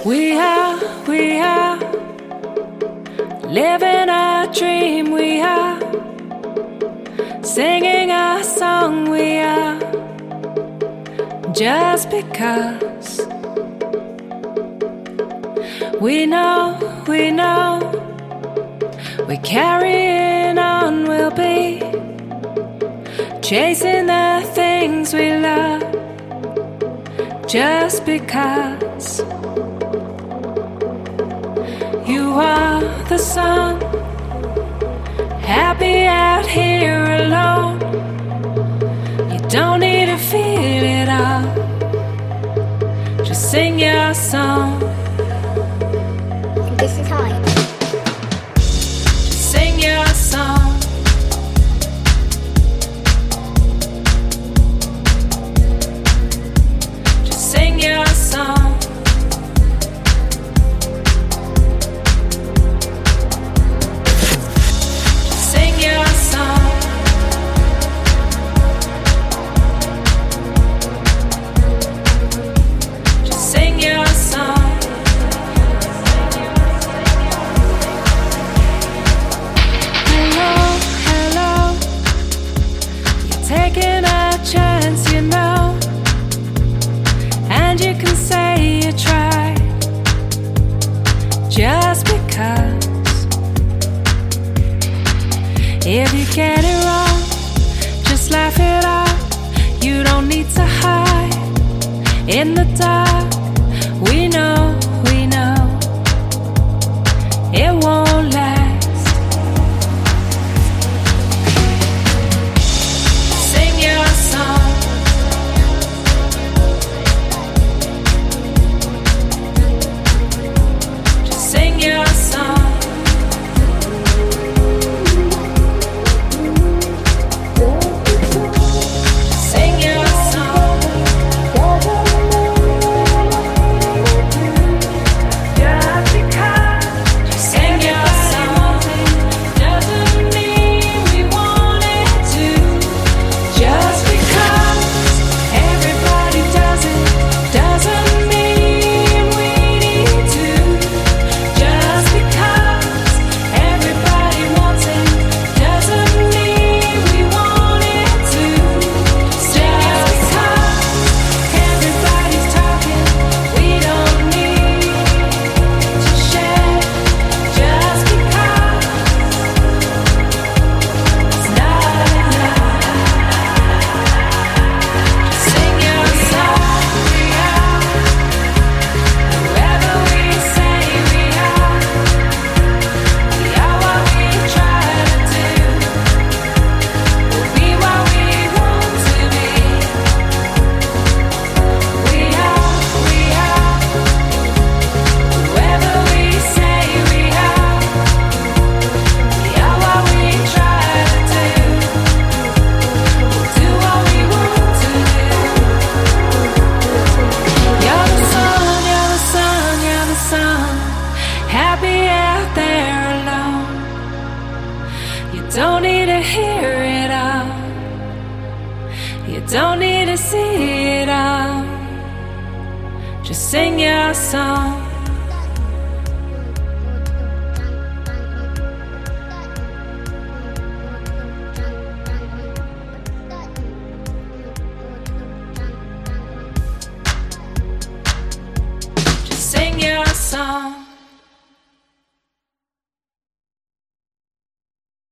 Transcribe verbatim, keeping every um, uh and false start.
We are, we are living our dream. We are singing our song. We are just because we know, we know we're carrying on. We'll be chasing the things we love just because. You are the sun, happy out here alone. You don't need to feel it all, just sing your song. This is high. Just sing your song. Just sing your song. Taking a chance, you know, and you can say you tried just because. If you get it wrong, just laugh it off. You don't need to hide in the dark. We know, we know it won't last. Happy out there alone. You don't need to hear it all. You don't need to see it all. Just sing your song. Just sing your song.